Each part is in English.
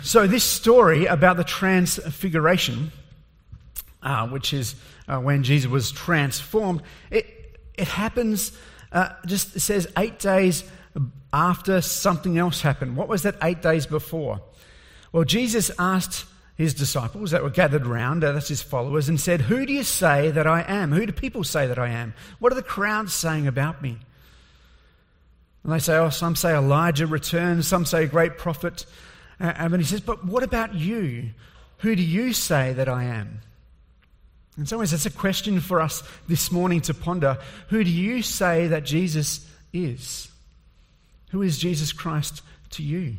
So this story about the transfiguration, which is when Jesus was transformed, it happens, it says 8 days after something else happened. What was that 8 days before? Well, Jesus asked his disciples that were gathered round, that's his followers, and said, "Who do you say that I am? Who do people say that I am? What are the crowds saying about me?" And they say, some say Elijah returns, some say a great prophet. And he says, "But what about you? Who do you say that I am?" In some ways, that's a question for us this morning to ponder. Who do you say that Jesus is? Who is Jesus Christ to you?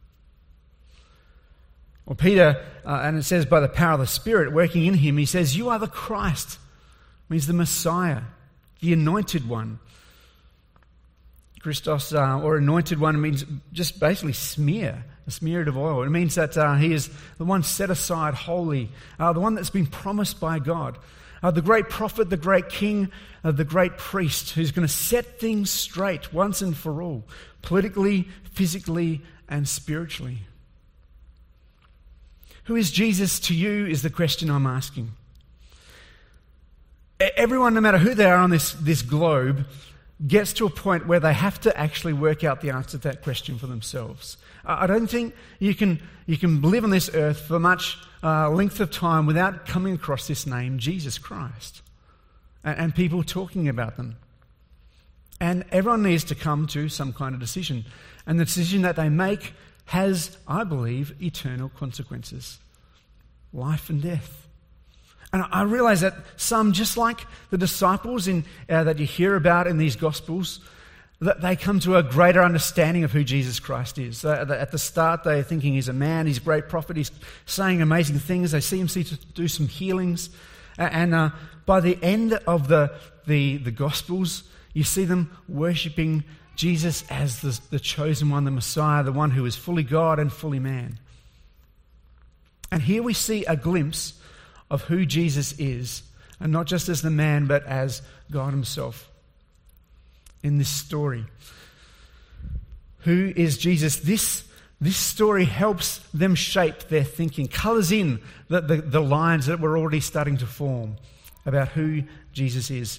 Well, Peter, and it says by the power of the Spirit working in him, he says, "You are the Christ," means the Messiah, the anointed one. Christos, or anointed one, means just basically smear, a smeared of oil. It means that he is the one set aside, holy, the one that's been promised by God, the great prophet, the great king, the great priest, who's going to set things straight once and for all, politically, physically, and spiritually. Who is Jesus to you is the question I'm asking. Everyone, no matter who they are on this globe, gets to a point where they have to actually work out the answer to that question for themselves. I don't think you can live on this earth for much length of time without coming across this name, Jesus Christ, and people talking about them. And everyone needs to come to some kind of decision. And the decision that they make has, I believe, eternal consequences. Life and death. And I realize that some, just like the disciples that you hear about in these Gospels, that they come to a greater understanding of who Jesus Christ is. At the start, they're thinking he's a man, he's a great prophet, he's saying amazing things. They see him do some healings. And by the end of the Gospels, you see them worshipping Jesus as the chosen one, the Messiah, the one who is fully God and fully man. And here we see a glimpse of who Jesus is, and not just as the man, but as God himself in this story. Who is Jesus? This story helps them shape their thinking, colours in the lines that were already starting to form about who Jesus is.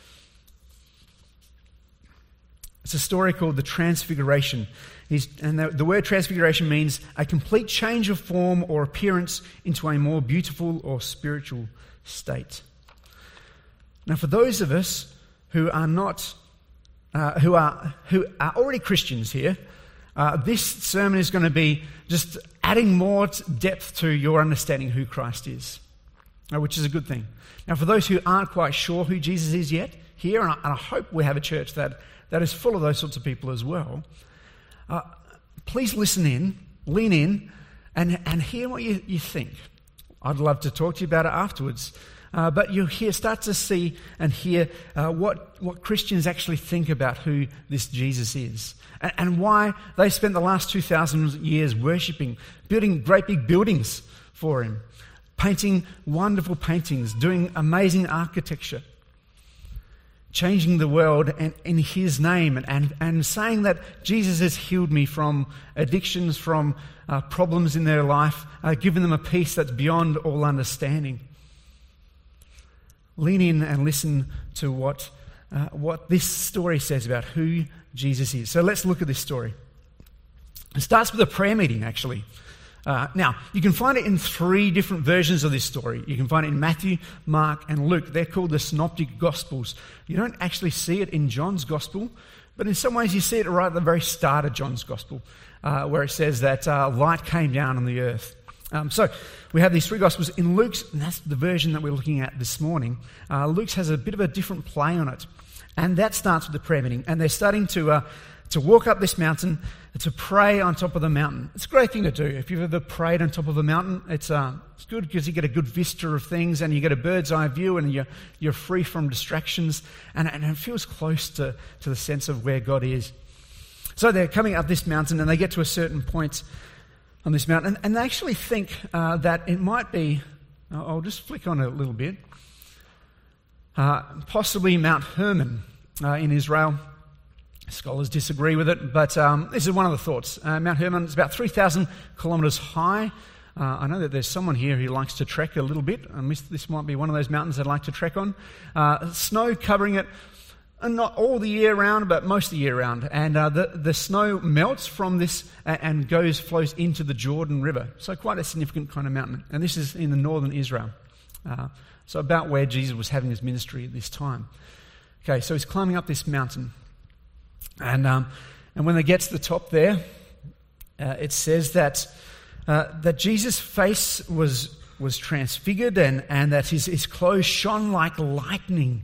It's a story called the Transfiguration. And the word transfiguration means a complete change of form or appearance into a more beautiful or spiritual state. Now, for those of us who are not, who are already Christians here, this sermon is going to be just adding more depth to your understanding who Christ is, which is a good thing. Now, for those who aren't quite sure who Jesus is yet here, and I hope we have a church that is full of those sorts of people as well, please listen in, lean in, and hear what you think. I'd love to talk to you about it afterwards. But you'll start to see and hear what Christians actually think about who this Jesus is, and why they spent the last 2,000 years worshipping, building great big buildings for him, painting wonderful paintings, doing amazing architecture, changing the world in his name, and saying that Jesus has healed me from addictions, from problems in their life, given them a peace that's beyond all understanding. Lean in and listen to what this story says about who Jesus is. So let's look at this story. It starts with a prayer meeting, actually. Now, you can find it in 3 different versions of this story. You can find it in Matthew, Mark, and Luke. They're called the Synoptic Gospels. You don't actually see it in John's Gospel, but in some ways you see it right at the very start of John's Gospel, where it says that light came down on the earth. So we have these 3 Gospels. In Luke's, and that's the version that we're looking at this morning, Luke's has a bit of a different play on it. And that starts with the prayer meeting. And they're starting to walk up this mountain, to pray on top of the mountain. It's a great thing to do. If you've ever prayed on top of a mountain, it's good because you get a good vista of things and you get a bird's eye view and you're free from distractions, and it feels close to the sense of where God is. So they're coming up this mountain and they get to a certain point on this mountain, and they actually think that it might be, I'll just flick on it a little bit, possibly Mount Hermon in Israel. Scholars disagree with it, but this is one of the thoughts. Mount Hermon is about 3,000 kilometres high. I know that there's someone here who likes to trek a little bit. This might be one of those mountains I'd like to trek on. Snow covering it, not all the year round, but most of the year round. And the snow melts from this and flows into the Jordan River. So quite a significant kind of mountain. And this is in the northern Israel. So about where Jesus was having his ministry at this time. Okay, so he's climbing up this mountain. And when they get to the top there, it says that Jesus' face was transfigured and that his clothes shone like lightning.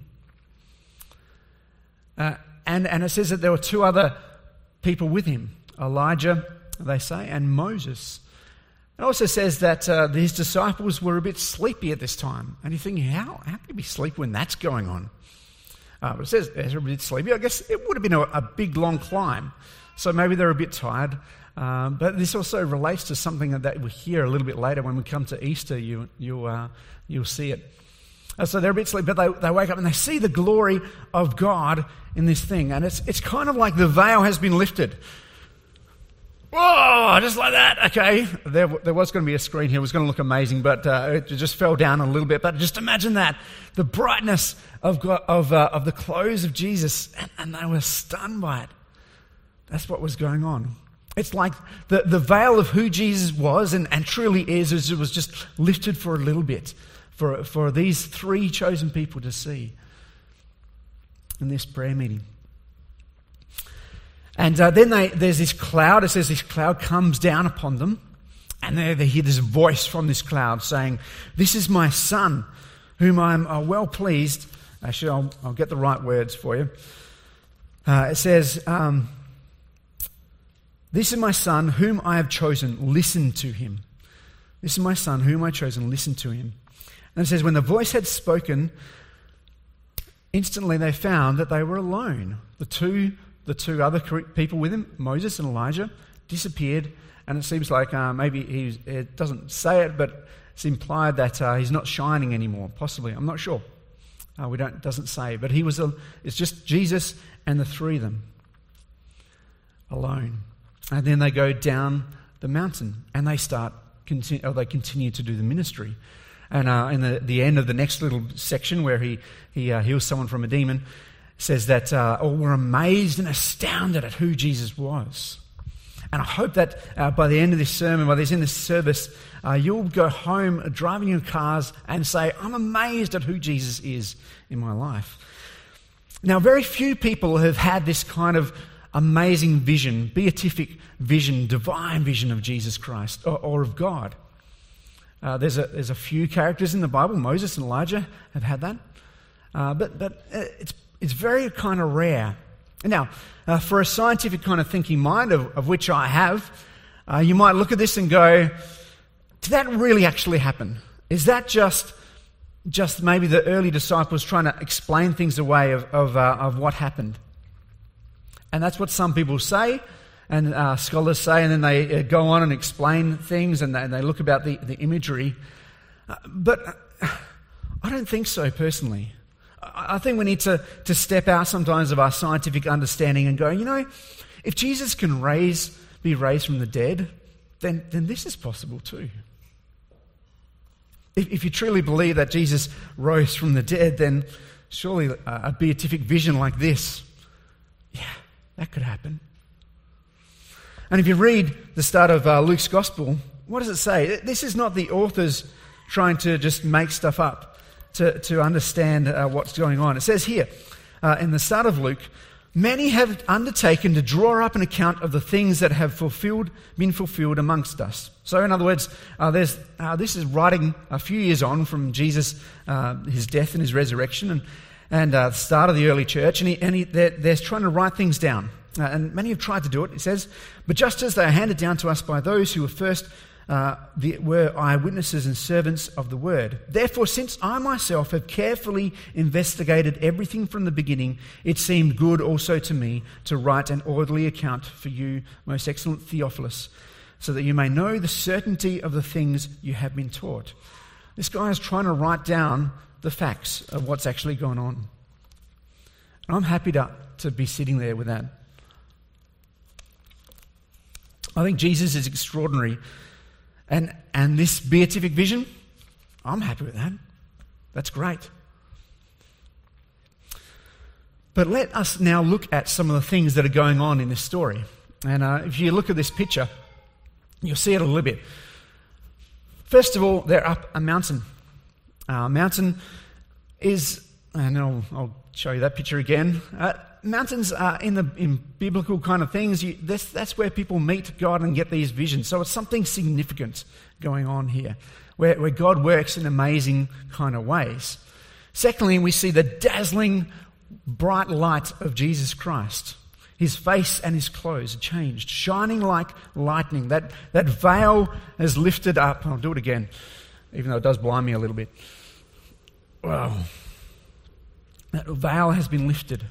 And it says that there were two other people with him, Elijah, they say, and Moses. It also says that his disciples were a bit sleepy at this time. And you're thinking, how can you be sleepy when that's going on? But it says they're a bit sleepy. I guess it would have been a big, long climb. So maybe they're a bit tired. But this also relates to something that we'll hear a little bit later when we come to Easter. You'll see it. So they're a bit sleepy, but they wake up and they see the glory of God in this thing. And it's kind of like the veil has been lifted. Whoa, just like that. Okay, there was going to be a screen here. It was going to look amazing, but it just fell down a little bit. But just imagine that. The brightness of God, of the clothes of Jesus, and they were stunned by it. That's what was going on. It's like the veil of who Jesus was and truly is was just lifted for a little bit for these three chosen people to see in this prayer meeting. And then there's this cloud. It says this cloud comes down upon them, and they hear this voice from this cloud saying, "This is my son, whom I'm well pleased." Actually, I'll get the right words for you. It says, "This is my son, whom I have chosen. Listen to him." This is my son, whom I have chosen. Listen to him. And it says, when the voice had spoken, instantly they found that they were alone. The two other people with him, Moses and Elijah, disappeared, and it seems like maybe it doesn't say it, but it's implied that he's not shining anymore. Possibly, I'm not sure. It doesn't say, but it's just Jesus and the three of them alone. And then they go down the mountain and they continue to do the ministry. And in the end of the next little section where he heals someone from a demon, says that all were amazed and astounded at who Jesus was. And I hope that by the end of this sermon, by the end of this service, you'll go home driving your cars and say, "I'm amazed at who Jesus is in my life." Now, very few people have had this kind of amazing vision, beatific vision, divine vision of Jesus Christ or of God. There's a few characters in the Bible. Moses and Elijah have had that, but it's very kind of rare. Now, for a scientific kind of thinking mind, of which I have, you might look at this and go, "Did that really actually happen? Is that just maybe the early disciples trying to explain things away of what happened?" And that's what some people say, and scholars say, and then they go on and explain things, and they look about the imagery. But I don't think so, personally. I think we need to step out sometimes of our scientific understanding and go, if Jesus can be raised from the dead, then this is possible too. If you truly believe that Jesus rose from the dead, then surely a beatific vision like this, that could happen. And if you read the start of Luke's Gospel, what does it say? This is not the authors trying to just make stuff up to understand what's going on. It says here, in the start of Luke, many have undertaken to draw up an account of the things that have been fulfilled amongst us. So in other words, this is writing a few years on from Jesus, his death and his resurrection, and the start of the early church, and they're trying to write things down. And many have tried to do it, it says, but just as they are handed down to us by those who were first were eyewitnesses and servants of the word. Therefore, since I myself have carefully investigated everything from the beginning, it seemed good also to me to write an orderly account for you, most excellent Theophilus, so that you may know the certainty of the things you have been taught. This guy is trying to write down the facts of what's actually going on. And I'm happy to be sitting there with that. I think Jesus is extraordinary. And this beatific vision, I'm happy with that. That's great. But let us now look at some of the things that are going on in this story. And if you look at this picture, you'll see it a little bit. First of all, they're up a mountain. Mountain is, and I'll show you that picture again. Mountains are in biblical kind of things. That's where people meet God and get these visions. So it's something significant going on here, where God works in amazing kind of ways. Secondly, we see the dazzling bright light of Jesus Christ. His face and his clothes are changed, shining like lightning. That veil is lifted up. I'll do it again, even though it does blind me a little bit. Wow. That veil has been lifted.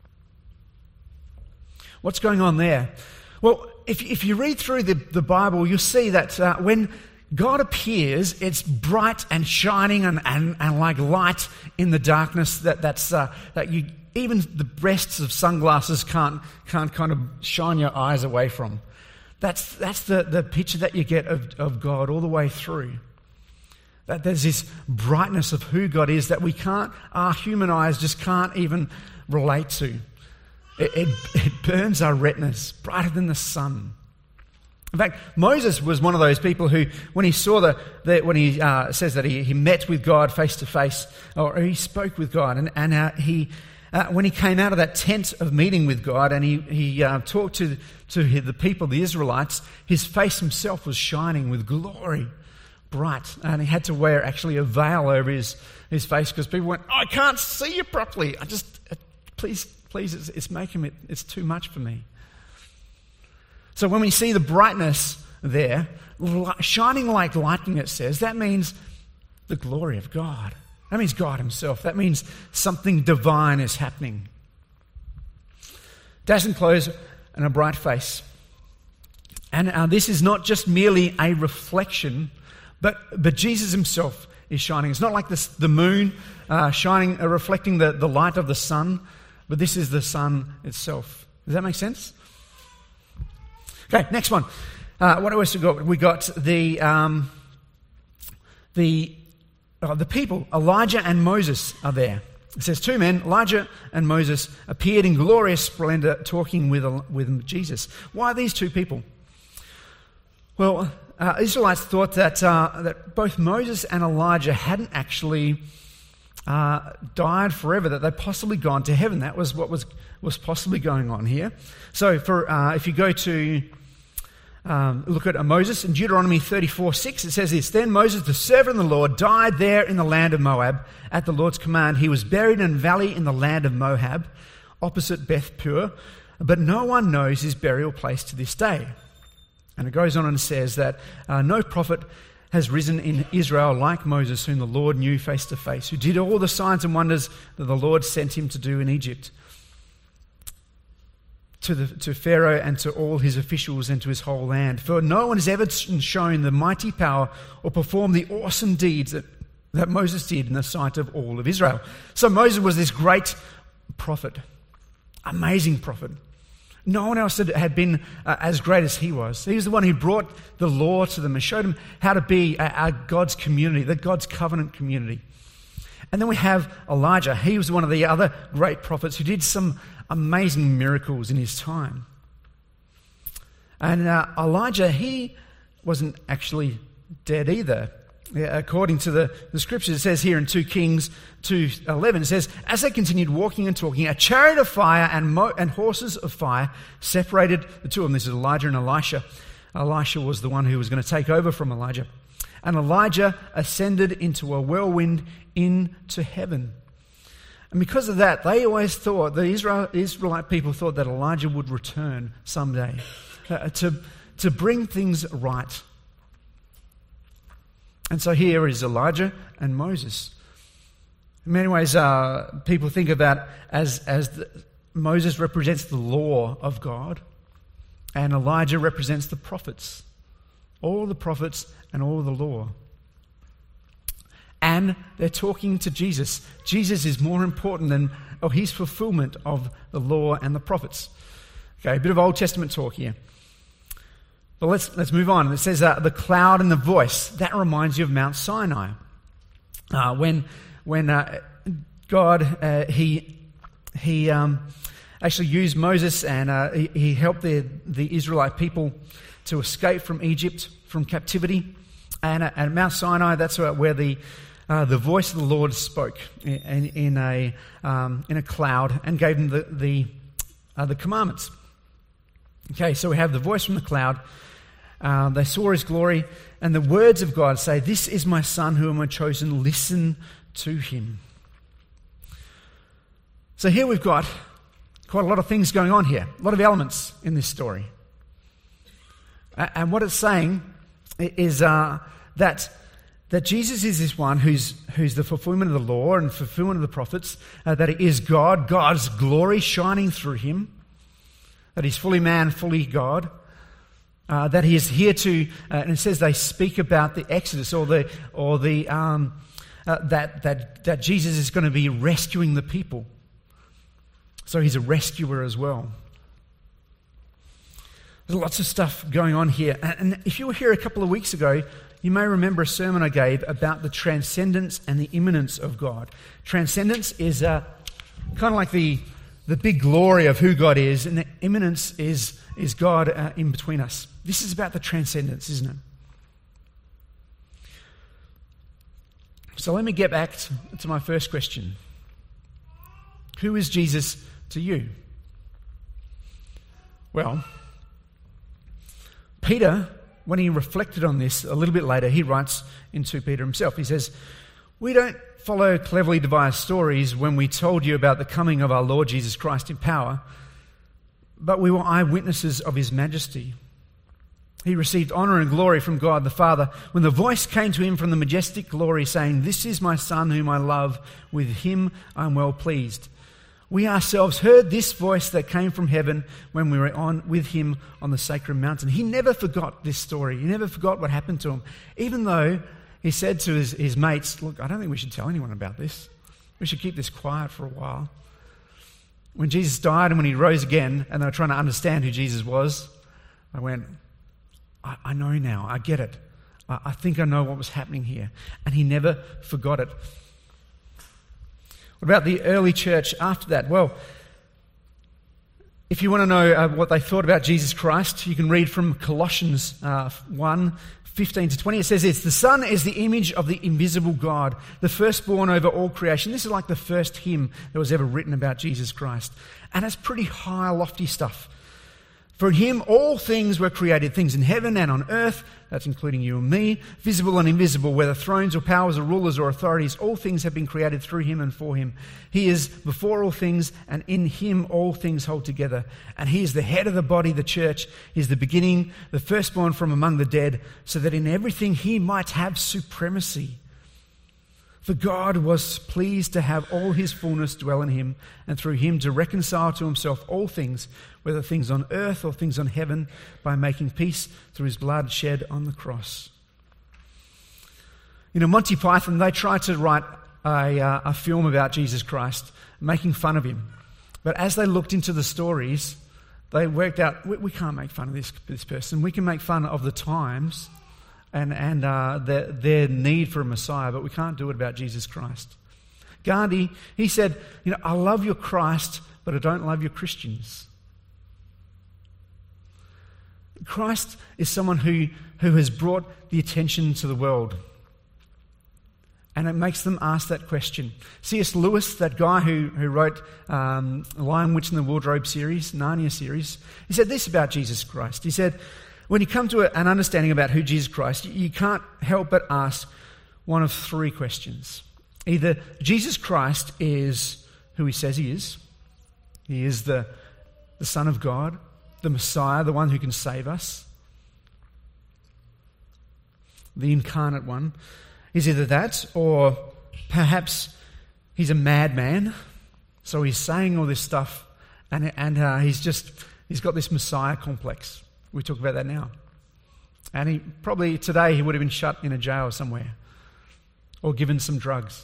What's going on there? Well, if you read through the Bible, you'll see that when God appears, it's bright and shining and like light in the darkness that you even the breasts of sunglasses can't kind of shine your eyes away from. That's the picture that you get of God all the way through. That there's this brightness of who God is that our human eyes just can't even relate to. It burns our retinas brighter than the sun. In fact, Moses was one of those people who, when he saw when he says that he met with God face to face, or he spoke with God, and when he came out of that tent of meeting with God, and he talked to the people, the Israelites, his face himself was shining with glory, bright, and he had to wear actually a veil over his face because people went, "I can't see you properly. Please, it's too much for me." So when we see the brightness there, shining like lightning, it says, that means the glory of God. That means God himself. That means something divine is happening. Dazzling clothes and a bright face. And this is not just merely a reflection, but Jesus himself is shining. It's not like the moon shining, reflecting the light of the sun, but this is the sun itself. Does that make sense? Okay, next one. What else we got? We got the people. Elijah and Moses are there. It says 2 men, Elijah and Moses, appeared in glorious splendor talking with Jesus. Why are these 2 people? Well, Israelites thought that both Moses and Elijah hadn't actually died forever, that they'd possibly gone to heaven. That was what was possibly going on here. So if you go to look at Moses in Deuteronomy 34:6, it says this: "Then Moses, the servant of the Lord, died there in the land of Moab at the Lord's command. He was buried in a valley in the land of Moab, opposite Beth Peor, but no one knows his burial place to this day." And it goes on and says that no prophet has risen in Israel like Moses, whom the Lord knew face to face, who did all the signs and wonders that the Lord sent him to do in Egypt, to Pharaoh and to all his officials and to his whole land. For no one has ever shown the mighty power or performed the awesome deeds that Moses did in the sight of all of Israel. So Moses was this great prophet, amazing prophet. No one else had been as great as he was. He was the one who brought the law to them and showed them how to be God's community, the God's covenant community. And then we have Elijah. He was one of the other great prophets who did some amazing miracles in his time. And Elijah, he wasn't actually dead either. According to the scriptures, it says here in 2 Kings 2:11, it says, "As they continued walking and talking, a chariot of fire and horses of fire separated the 2 of them." This is Elijah and Elisha. Elisha was the one who was going to take over from Elijah. "And Elijah ascended into a whirlwind into heaven." And because of that, they always thought, the Israelite people thought that Elijah would return someday to bring things right. And so here is Elijah and Moses. In many ways, people think of that as Moses represents the law of God, and Elijah represents the prophets, all the prophets and all the law. And they're talking to Jesus. Jesus is more important than his fulfillment of the law and the prophets. Okay, a bit of Old Testament talk here. But let's move on. It says the cloud and the voice. That reminds you of Mount Sinai. When God, he actually used Moses, and he helped the Israelite people to escape from Egypt, from captivity. And at Mount Sinai, that's where the voice of the Lord spoke in a cloud and gave them the commandments. Okay, so we have the voice from the cloud. They saw his glory, and the words of God say, "This is my son whom I chosen, listen to him." So here we've got quite a lot of things going on here, a lot of elements in this story. And what it's saying is that Jesus is this one who's the fulfillment of the law and fulfillment of the prophets, that he is God, God's glory shining through him, that he's fully man, fully God, that he is here to, and it says they speak about the Exodus that Jesus is going to be rescuing the people. So he's a rescuer as well. There's lots of stuff going on here. And if you were here a couple of weeks ago, you may remember a sermon I gave about the transcendence and the immanence of God. Transcendence is kind of like the big glory of who God is, and the immanence is God in between us. This is about the transcendence, isn't it? So let me get back to my first question. Who is Jesus to you? Well, Peter, when he reflected on this a little bit later, he writes in 2 Peter himself, he says, "We don't follow cleverly devised stories when we told you about the coming of our Lord Jesus Christ in power, but we were eyewitnesses of his majesty. He received honor and glory from God the Father when the voice came to him from the majestic glory saying, 'This is my Son whom I love, with him I am well pleased.' We ourselves heard this voice that came from heaven when we were with him on the sacred mountain." He never forgot this story. He never forgot what happened to him. Even though he said to his mates, "Look, I don't think we should tell anyone about this. We should keep this quiet for a while." When Jesus died and when he rose again, and they were trying to understand who Jesus was, I went, I know now. I get it. I think I know what was happening here. And he never forgot it. What about the early church after that? Well, if you want to know what they thought about Jesus Christ, you can read from Colossians 1:15-20. It says this: "The Son is the image of the invisible God, the firstborn over all creation." This is like the first hymn that was ever written about Jesus Christ. And it's pretty high, lofty stuff. "For in him all things were created, things in heaven and on earth," that's including you and me, "visible and invisible, whether thrones or powers or rulers or authorities, all things have been created through him and for him. He is before all things, and in him all things hold together. And he is the head of the body, the church. He is the beginning, the firstborn from among the dead, so that in everything he might have supremacy. For God was pleased to have all his fullness dwell in him, and through him to reconcile to himself all things, whether things on earth or things on heaven, by making peace through his blood shed on the cross." You know, Monty Python, they tried to write a film about Jesus Christ, making fun of him. But as they looked into the stories, they worked out, we can't make fun of this person. We can make fun of the times and their need for a Messiah, but we can't do it about Jesus Christ. Gandhi, he said, you know, "I love your Christ, but I don't love your Christians." Christ is someone who has brought the attention to the world. And it makes them ask that question. C.S. Lewis, that guy who wrote Lion, Witch and the Wardrobe series, Narnia series, he said this about Jesus Christ. He said, when you come to an understanding about who Jesus Christ, you can't help but ask one of three questions. Either Jesus Christ is who he says he is. He is the Son of God, the Messiah, the one who can save us, the incarnate one. Is either that, or perhaps he's a madman, so he's saying all this stuff, and he's got this Messiah complex. We talk about that now. And he probably today he would have been shut in a jail somewhere, or given some drugs.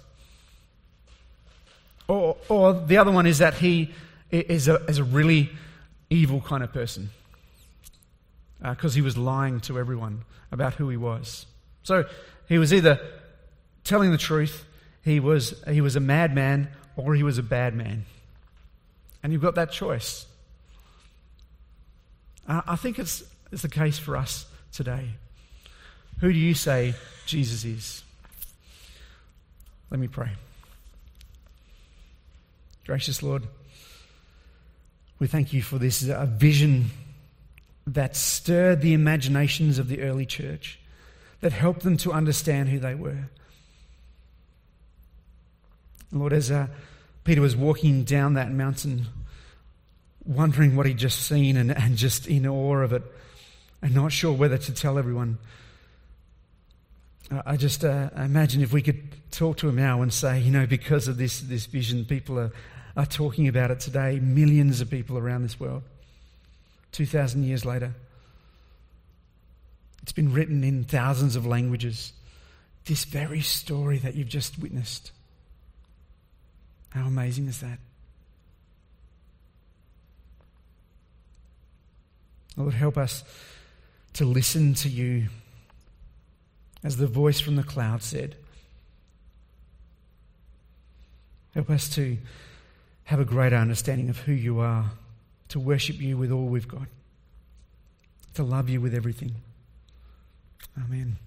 Or the other one is that he is a really evil kind of person. because he was lying to everyone about who he was. So he was either telling the truth, he was a madman, or he was a bad man. And you've got that choice. I think it's the case for us today. Who do you say Jesus is? Let me pray. Gracious Lord, we thank you for this vision that stirred the imaginations of the early church, that helped them to understand who they were. Lord, as Peter was walking down that mountain, wondering what he'd just seen and just in awe of it, and not sure whether to tell everyone, I just imagine if we could talk to him now and say, because of this vision, people are talking about it today, millions of people around this world, 2,000 years later. It's been written in thousands of languages. This very story that you've just witnessed. How amazing is that? Lord, help us to listen to you, as the voice from the cloud said. Help us to have a greater understanding of who you are, to worship you with all we've got, to love you with everything. Amen.